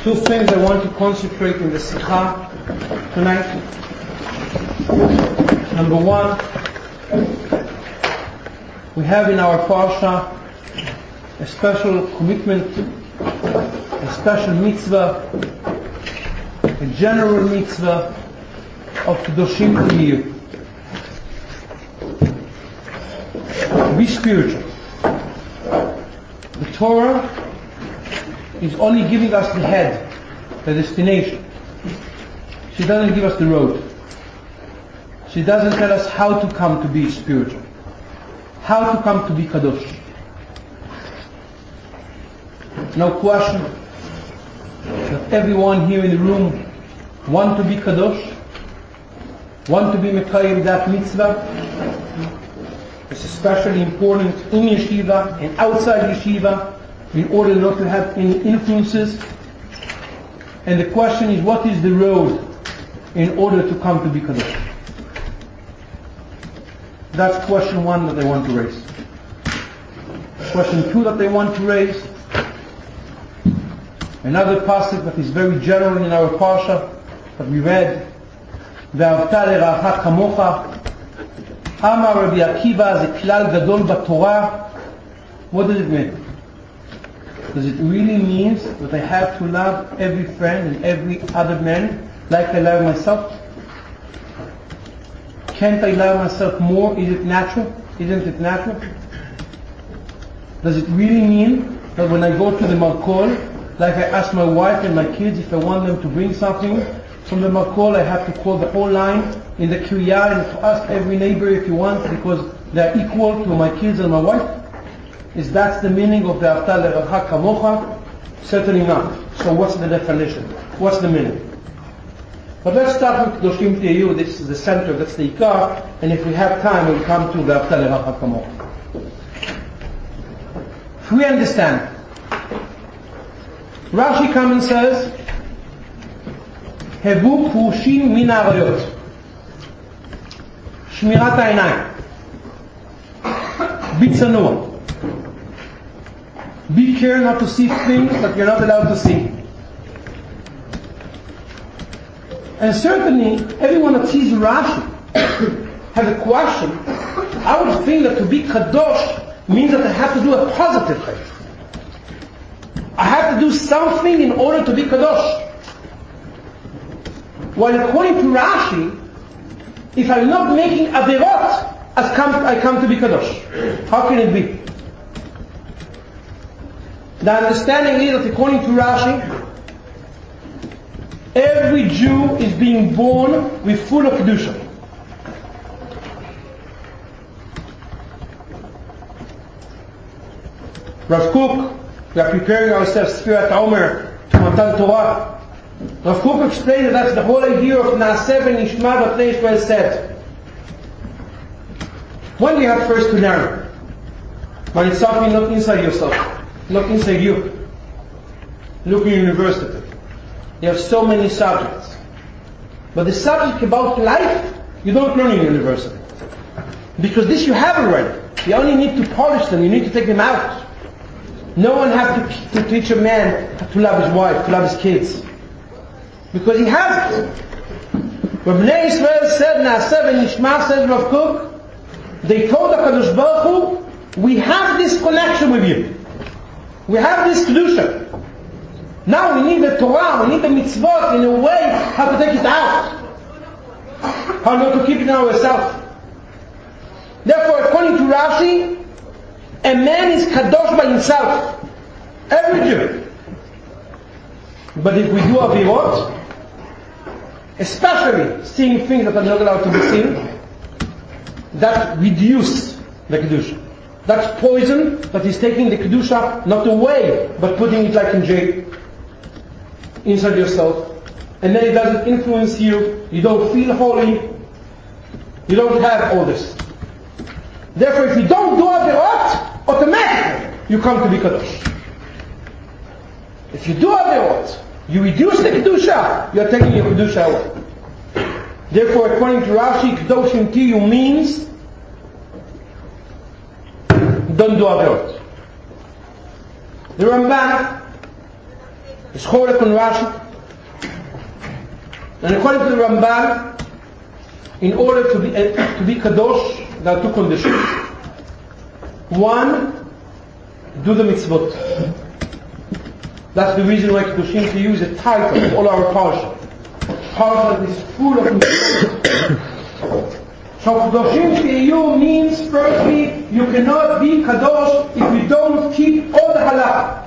Two things I want to concentrate in the Sikha tonight. Number one, we have in our Parsha a special commitment, a special mitzvah, a general mitzvah of Kedoshim Tihyu. Be spiritual. The Torah is only giving us the head, the destination. She doesn't give us the road. She doesn't tell us how to come to be spiritual, how to come to be Kadosh. No question that everyone here in the room want to be Kadosh, want to be Mekayim that mitzvah. It's especially important in yeshiva and outside yeshiva in order not to have any influences. And the question is, what is the road in order to come to be Kadosh? That's question one that I want to raise. Question two that I want to raise, another passage that is very general in our parsha that we read, ואהבת לרעך כמוך. אמר רבי עקיבא, זה כלל גדול בתורה. What does it mean? Does it really mean that I have to love every friend and every other man like I love myself? Can't I love myself more? Is it natural? Isn't it natural? Does it really mean that when I go to the markol, like I ask my wife and my kids if I want them to bring something from the markol, I have to call the whole line in the kriya and to ask every neighbor if you want because they're equal to my kids and my wife? Is that the meaning of the ואהבת לרעך כמוך? Certainly not. So what's the definition? What's the meaning? But let's start with Kedoshim Tihyu. This is the center, that's the ikar, and if we have time we'll come to ואהבת לרעך כמוך. If we understand, Rashi comes and says, Hevu prushim min ha'arayot. Shmirat ha'einayim. Be tzanua. Be careful not to see things that you're not allowed to see. And certainly, everyone that sees Rashi has a question. I would think that to be kadosh means that I have to do a positive thing. I have to do something in order to be kadosh. While according to Rashi, if I'm not making averot, I come to be kadosh. How can it be? The understanding is that according to Rashi, every Jew is being born with full of kedusha. Rav Kook, we are preparing ourselves Sfirat Omer to Matan Torah. Rav Kook explained that that's the whole idea of Naaseh v'Nishma that Israel said. When do you have first to learn? When it's something not inside yourself, not inside you. Look in university. You have so many subjects. But the subject about life, you don't learn in university. Because this you have already. You only need to polish them, you need to take them out. No one has to teach a man to love his wife, to love his kids. Because he has it. When Bnei Israel said, Naaseh v'Nishma, says Rav Kook, they told HaKadosh Baruch Hu, we have this connection with you. We have this kedusha. Now we need the Torah, we need the mitzvot in a way how to take it out. How not to keep it in ourselves. Therefore, according to Rashi, a man is kadosh by himself. Every Jew. But if we do avirot, especially seeing things that are not allowed to be seen, that reduces the kedusha. That's poison that is taking the kedusha not away, but putting it like in jail inside yourself. And then it doesn't influence you. You don't feel holy. You don't have all this. Therefore, if you don't do avirot, automatically you come to be kadosh. If you do avirot, you reduce the kedusha, you are taking your kedusha away. Therefore, according to Rashi, Kedoshim Tihyu means don't do avirot. The Ramban It's Chorek and Rashi. And according to the Ramban, in order to be Kadosh, there are two conditions. One, do the mitzvot. That's the reason why Kedoshim Tiyu is a title of all our parsha. Parsha is full of mitzvot. So Kedoshim Tiyu means, firstly, you cannot be Kadosh if you don't keep all the halakha.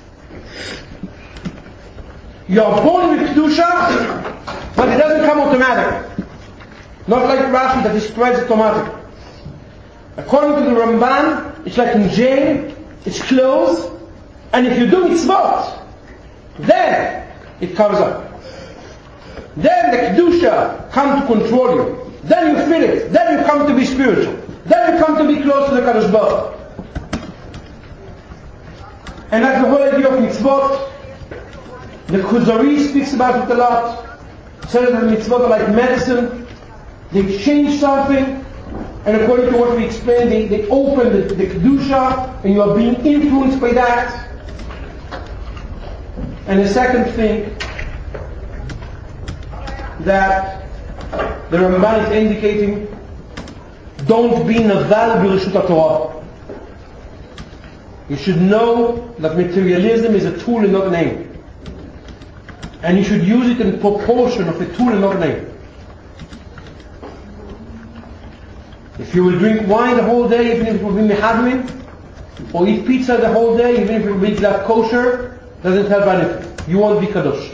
You are born with Kedusha, but it doesn't come automatic. Not like Rashi that it spreads automatically. According to the Ramban, it's like in jail, it's closed, and if you do mitzvot, then it comes up. Then the Kedusha comes to control you. Then you feel it. Then you come to be spiritual. Then you come to be close to the Kadosh Baruch Hu. And that's the whole idea of mitzvot. The Kuzari speaks about it a lot. Says that mitzvot are like medicine. They change something, and according to what we explained, they open the Kedusha, and you are being influenced by that. And the second thing that the Ramban is indicating, don't be naval b'reshut HaTorah. You should know that materialism is a tool and not an aim. And you should use it in proportion of a tool and not an aim. If you will drink wine the whole day, even if it will be mehadmin, or eat pizza the whole day, even if it will be kosher, doesn't have anything. You won't be kadosh.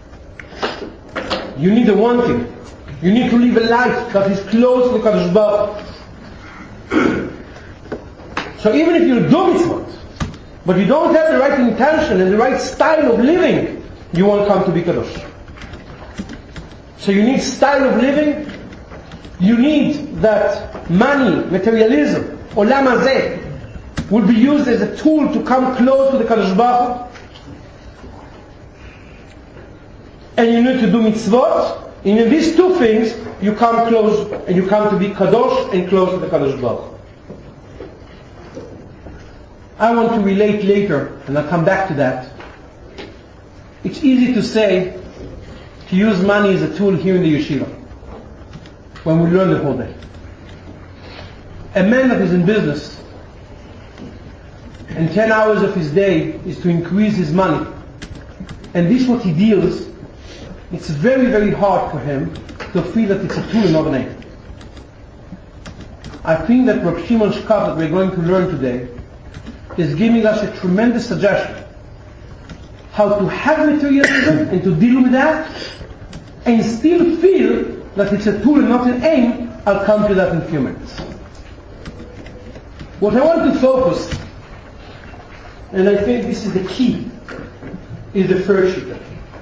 You need the one thing. You need to live a life that is close to the Kadosh Baruch Hu. So even if you do mitzvot, but you don't have the right intention and the right style of living, you won't come to be kadosh. So you need style of living. You need that money, materialism, olam hazeh, will be used as a tool to come close to the Kadosh Baruch Hu. And you need to do mitzvot. And in these two things, you come close, and you come to be kadosh and close to the Kadosh Baruch Hu. I want to relate later, and I'll come back to that. It's easy to say, to use money as a tool here in the yeshiva, when we learn the whole day. A man that is in business, and 10 hours of his day is to increase his money, and this is what he deals, it's very, very hard for him to feel that it's a tool and not an aim. I think that Rabbi Shimon Shkab that we're going to learn today is giving us a tremendous suggestion how to have materialism and to deal with that and still feel that it's a tool and not an aim. I'll come to that in a few minutes. What I want to focus, and I think this is the key, is the first shita.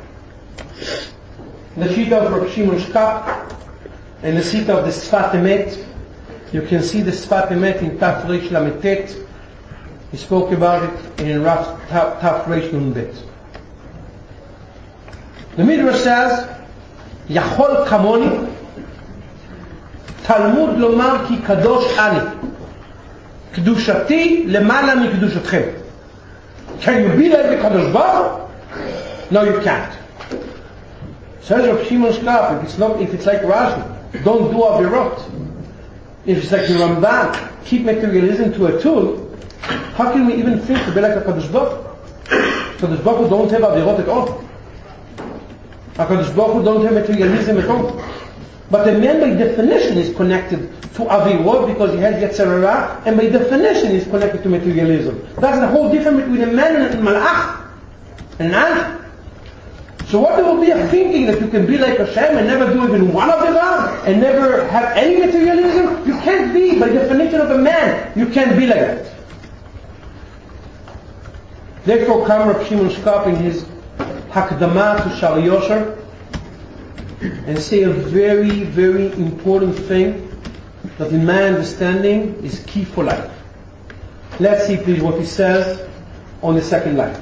The shita of Rabbi Shimon Shkab and the shita of the Sfat Emet. You can see the Sfat Emet in Taf Reish Lamed Tet. He spoke about it in Taf Reish Nun Bet. The Midrash says, Yachol Kamoni, Talmud Lomar Ki Kadosh Ani, Kedushati Lemala Mi Kedushatchem. Can you be like the Kadosh Baruch Hu? No, you can't. Says Rabbi Shimon Shkab, if it's like Rashi, don't do avirot. If it's like the Ramban, keep materialism to a tool, how can we even think to be like a Kadosh Baruch Hu? Kadosh Baruch Hu don't have avirot at all. HaKadosh Baruch Hu don't have materialism at all. But a man by definition is connected to avirot because he has Yetzer Hara, and by definition is connected to materialism. That's the whole difference between a man and a malach, and an angel. So what there will be a thinking that you can be like Hashem and never do even one avirah and never have any materialism? You can't be, by definition of a man, you can't be like that. Therefore, come Rabbi Shimon Shkab in his Hakdama to Sha'ar Yosher and say a very, very important thing that in my understanding is key for life. Let's see please what he says on the second line.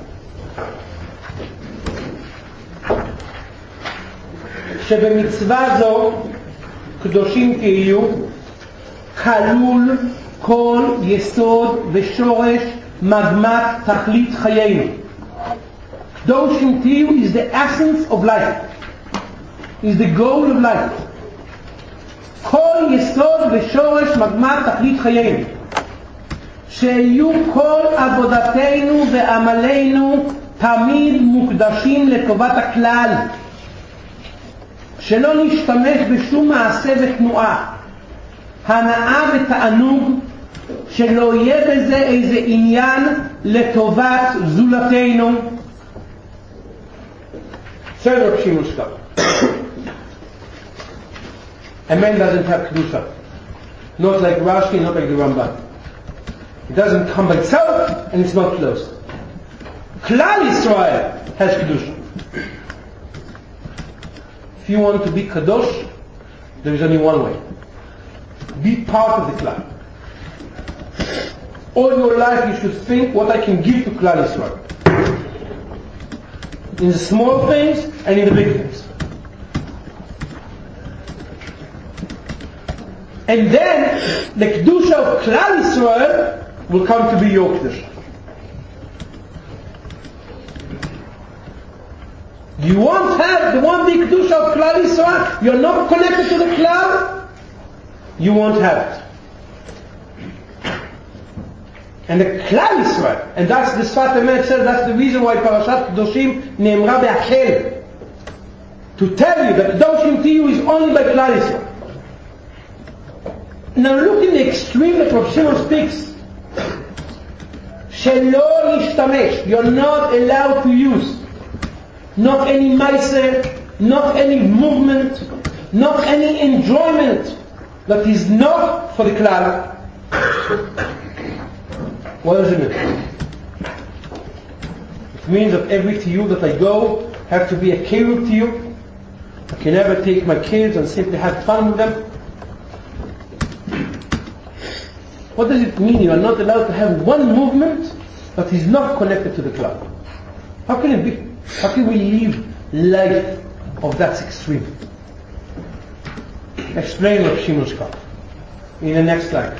שבמצווה זו קדושים תהיו כלול כל יסוד ושורש מגמת תכלית חיינו. Kedoshim Tiyu is the essence of life, is the goal of life. כל יסוד ושורש מגמת תכלית חיינו, שיהיו כל עבודתנו ועמלנו תמיד מוקדשים לטובת הכלל, שלא נשתמש בשום מעשה ותנועה, הנאה ותענוג, שלא יהיה בזה איזה עניין לטובת זולתנו. Says Reb Shimon Shkop, a man doesn't have Kedusha, not like Rashi, not like the Ramban. It doesn't come by itself and it's not closed. Klal Yisrael has Kedusha. If you want to be Kadosh, there is only one way. Be part of the Klal. All your life you should think what I can give to Klal Yisrael. In the small things and in the big things. And then the Kedusha of Klal Yisrael will come to be your Kedusha. You won't have the one big Kedusha of Klal Yisrael. You're not connected to the Klal. You won't have it. And the Klal Yisrael, and that's the Sfat Emet says, that's the reason why Parashat Kedoshim ne'emra be'achel. To tell you that Kedoshim Tiyu is only by Klal Yisrael. Now look in the extreme that Rav Shimon speaks. Shelo nishtamesh. You're not allowed to use. Not any ma'aseh, not any movement, not any enjoyment that is not for the Klal. What does it mean? It means that every tiyul that I go have to be a kirub tiyul. I can never take my kids and simply have fun with them. What does it mean? You are not allowed to have one movement that is not connected to the Klal. How can it be? How can we live life of that extreme? Explain Rav Shimon Shkop in the next slide.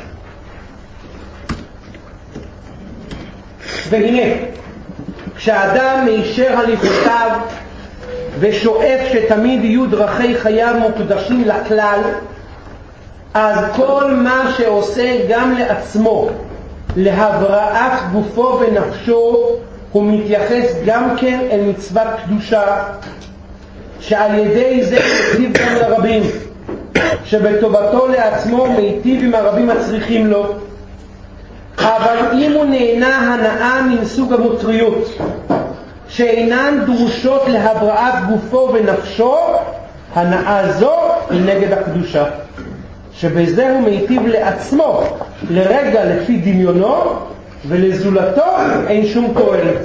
והנה, כשאדם מישר הליכותיו ושואף שתמיד יהיו דרכי חייו מוקדשים לכלל, אז כל מה שעושה גם לעצמו להבראת גופו ונפשו הוא מתייחס גם כן אל מצוות קדושה, שעל ידי זה מיטיב גם לרבים, שבטובתו לעצמו מיטיב עם הרבים הצריכים לו. אבל אם הוא נהנה הנאה מן סוג המוטריות שאינן דרושות להבראת גופו ונפשו, הנאה זו היא נגד הקדושה, שבזה הוא מיטיב לעצמו לרגע לפי דמיונו, ולזולתו אין שום תועלת.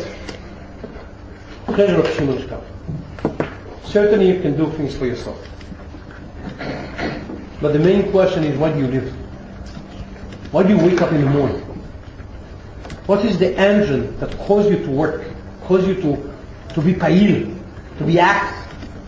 Certainly you can do things for yourself, but the main question is, why do you live? Why do you wake up in the morning? What is the engine that causes you to work, causes you to be pa'il, to be active?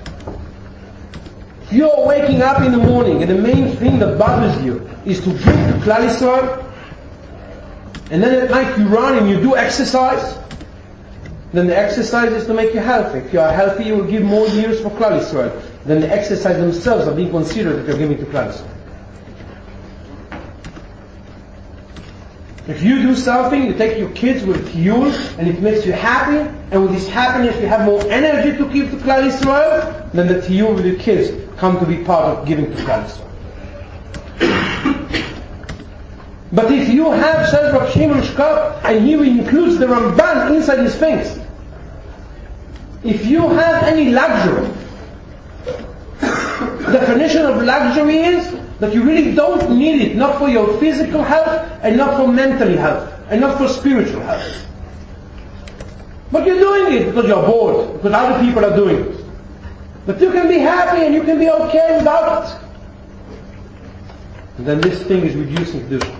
If you're waking up in the morning and the main thing that bothers you is to drink to Klal Yisrael, and then at night you run and you do exercise, then the exercise is to make you healthy. If you are healthy, you will give more years for Klal Yisrael. Then the exercise themselves are being considered that you're giving to Klal Yisrael. If you do something, you take your kids with tiyul, and it makes you happy, and with this happiness you have more energy to give to Klal Yisrael, then the tiyul with your kids come to be part of giving to Klal Yisrael. But if you have, says Rav Shimon Shkop, and he includes the Ramban inside his things, if you have any luxury, the definition of luxury is that you really don't need it, not for your physical health, and not for mental health, and not for spiritual health. But you're doing it because you're bored, because other people are doing it. But you can be happy and you can be okay without it. And then this thing is reducing Kedusha.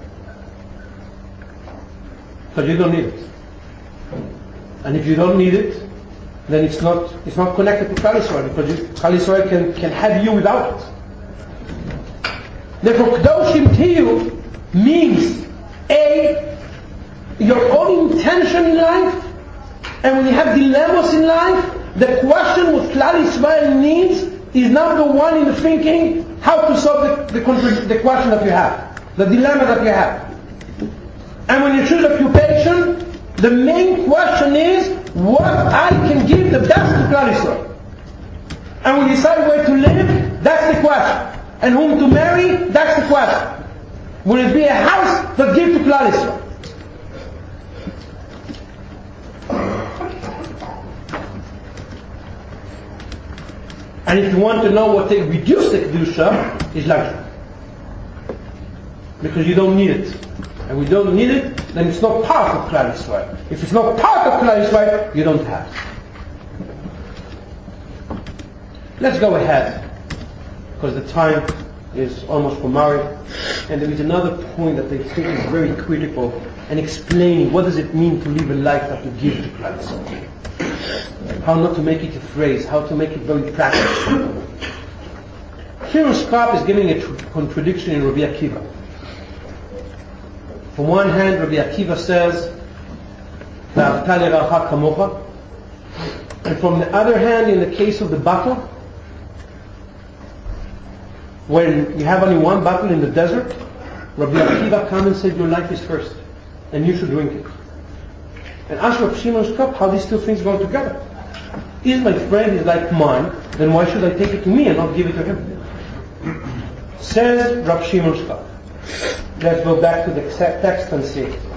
Because you don't need it. And if you don't need it, then it's not connected to Klal Yisrael, because Klal Yisrael can have you without it. Therefore, Kedoshim Tiyu means your own intention in life And when you have dilemmas in life, the question what Klal Yisrael needs is number one in the thinking, how to solve the question that you have, the dilemma that you have. And when you choose occupation, the main question is what I can give the best to Klal Yisrael. And when you decide where to live, that's the question. And whom to marry, that's the question. Will it be a house that gives to Klal Yisrael? And if you want to know what they reduce the Kedusha, is luxury. Because you don't need it. And we don't need it, then it's not part of Klal Yisrael. If it's not part of Klal Yisrael, you don't have it. Let's go ahead, because the time is almost for Mari, and there is another point that I think is very critical, and explaining what does it mean to live a life that you give to Klal Yisrael. How not to make it a phrase, how to make it very practical. Here Skop is giving a contradiction in Rabbi Akiva. From one hand, Rabbi Akiva says, and from the other hand, in the case of the battle, when you have only one battle in the desert, Rabbi Akiva comes and says, your life is first, and you should drink it. And ask Rabbi Shimon Skop how these two things go together. Is my friend is like mine, then why should I take it to me and not give it to him? Says Rabbi Shimon Skop. Let's go back to the text and see it.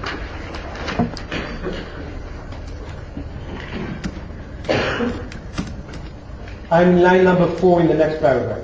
I'm in line number 4 in the next paragraph.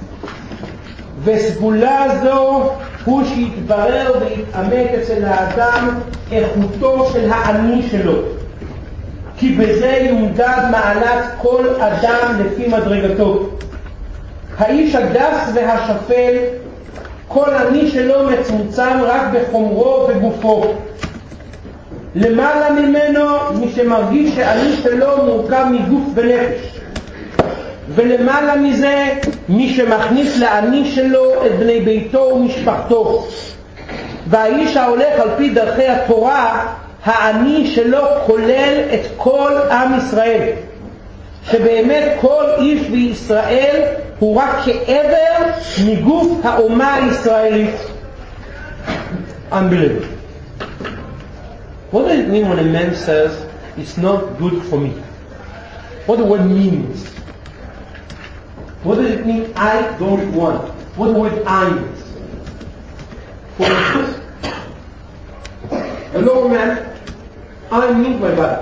וסגולה זו הוא שיתברר ויתעמק אצל האדם איכותו של העני שלו. כי בזה יומדד מעלת כל אדם לפי מדרגתו. האיש הגס והשפל, כל עני שלו מצומצם רק בחומרו וגופו. למעלה ממנו מי שמרגיש שהעני שלו מורכב מגוף ונפש. ולמעלה מזה מי שמכניס לעני שלו את בני ביתו ומשפחתו. והאיש ההולך על פי דרכי התורה, העני שלו כולל את כל עם ישראל. שבאמת כל איש בישראל הוא רק כאבר מגוף האומה הישראלית. Unbelievable. What does it mean when a man says, it's not good for me? What the word means? What does it mean, I don't want? What the word I means? For instance, a lower man, I need my body,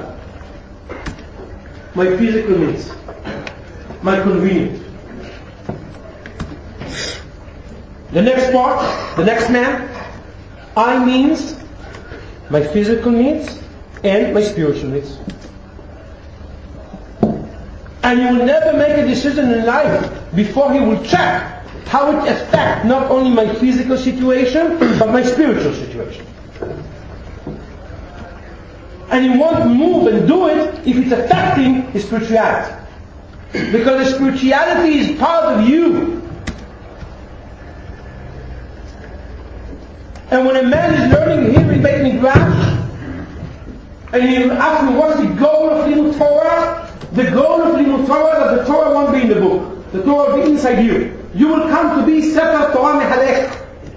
my physical needs, my convenience. The next part, the next man, I means my physical needs and my spiritual needs. And you will never make a decision in life before he will check how it affects not only my physical situation, but my spiritual situation. And he won't move and do it if it's affecting his spirituality. Because the spirituality is part of you. And when a man is learning here in Beit Midrash, and you ask me what's the goal of Limud Torah, the goal of Limud Torah is that the Torah won't be in the book. The Torah will be inside you. You will come to be Sefer Torah Mehalech.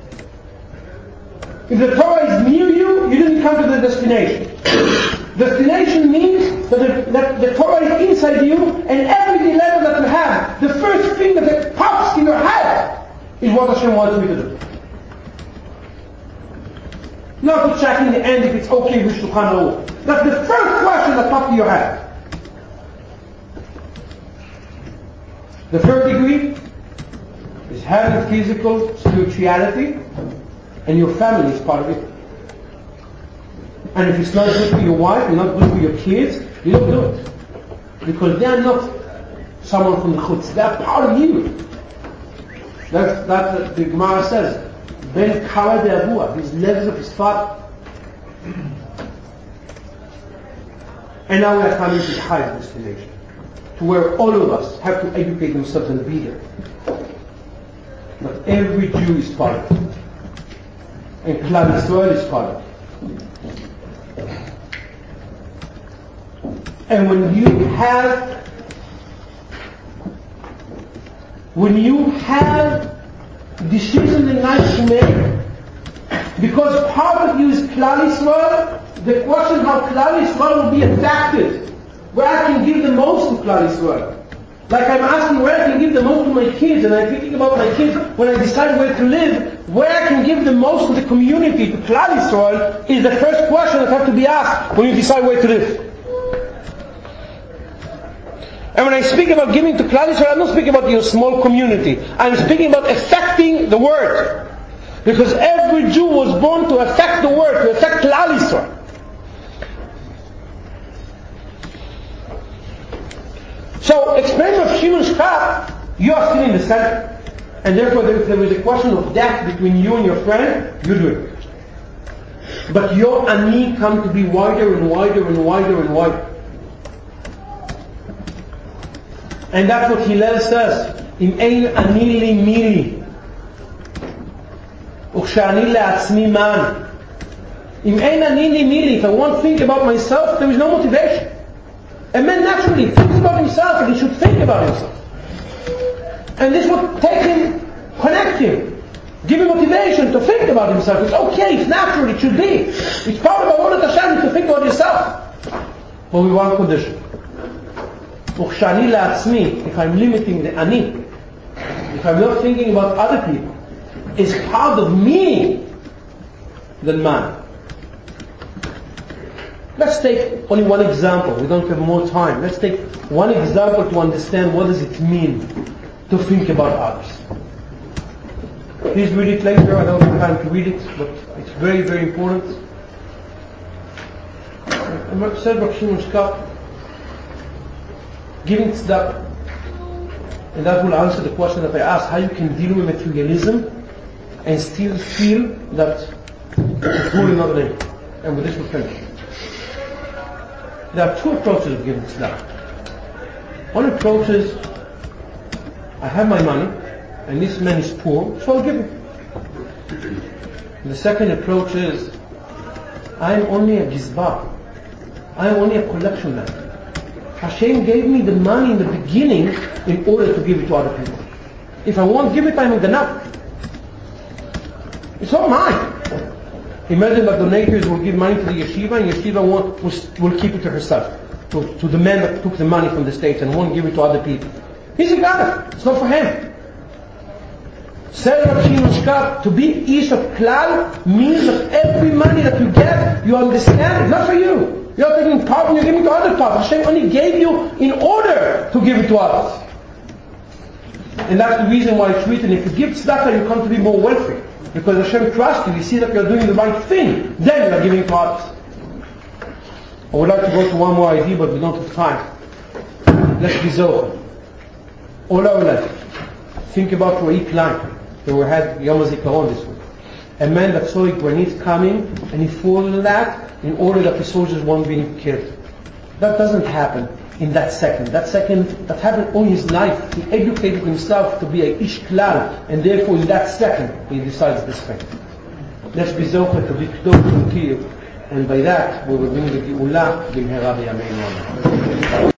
If the Torah is near you, you didn't come to the destination. Destination means that the Torah is inside you, and every dilemma that you have, the first thing that pops in your head is what Hashem wants me to do. Not to check in the end if it's okay with Shulchan Aruch. That's the first question that pops in your head. The third degree is having physical spirituality, and your family is part of it. And if it's not good for your wife and not good for your kids, you don't do it. Because they are not someone from the chutz, they are part of you. That's the Gemara says. Ben Kara de Abua, his legs of his father. And now we are coming to the highest destination, to where all of us have to educate themselves and be there. But every Jew is part of it. And Klal Yisrael is part of it. And when you have decisions in life to make, because part of you is Klal Yisrael, the question how Klal Yisrael will be affected, where I can give the most to Klal Yisrael. Like I'm asking where I can give the most to my kids, and I'm thinking about my kids when I decide where to live, where I can give the most to the community, to Klal Yisrael, is the first question that has to be asked when you decide where to live. And when I speak about giving to Klal Yisrael, I'm not speaking about your small community. I'm speaking about affecting the word. Because every Jew was born to affect the word, to affect Klal Yisrael. So, explaining of Shimon Shkar, you are still in the center. And therefore, if there is a question of death between you and your friend, you do it. But your ani come to be wider and wider and wider and wider. And that's what Hillel says. Im ein ani li mili. Ukshani le'atzmi man. Im ein ani li mili. If I want to think about myself, there is no motivation. A man naturally thinks about himself, and he should think about himself. And this would take him, connect him, give him motivation to think about himself. It's okay, it's natural, it should be. It's part of Avodat Hashem to think about yourself. But with one condition. Ukshani la'atzmi, if I'm limiting the ani, if I'm not thinking about other people, is part of me, then man. Let's take only one example. We don't have more time. Let's take one example to understand what does it mean to think about others. Please read it later. I don't have time to read it, but it's very, very important. Said Rav Shimon Shkar, giving tzedakah, and that will answer the question that I asked: how you can deal with materialism and still feel that it's poor in other name. And with this we'll finish. There are two approaches of giving tzedakah. One approach is, I have my money, and this man is poor, so I'll give him. The second approach is, I am only a gizbar. I am only a collection man. Hashem gave me the money in the beginning in order to give it to other people. If I won't give it, I'm in the nut. It's not mine. Imagine that donators will give money to the yeshiva, and yeshiva will keep it to herself, to the man that took the money from the States and won't give it to other people. He's a gadol. It's not for him. Said Rav Shimon Shkar, to be Ish of Klal means that every money that you get, you understand, it's not for you. You're taking part and you're giving to other parts. Hashem only gave you in order to give it to others. And that's the reason why it's written, if you give tzedakah, you come to be more wealthy. Because Hashem trusts you, He sees that you're doing the right thing, then you're giving to others. I would like to go to one more idea, but we don't have time. Let's be zocher. Ola. Think about Ro'i Klein. They had Yom HaZikaron this week. A man that saw a grenade coming, and he followed that in order that the soldiers won't be killed. That doesn't happen in that second. That happened all his life. He educated himself to be a Ish Klal, and therefore in that second he decides this thing. Let's be zocher to be close to you, and by that we will bring the Geula b'mehera b'yameinu.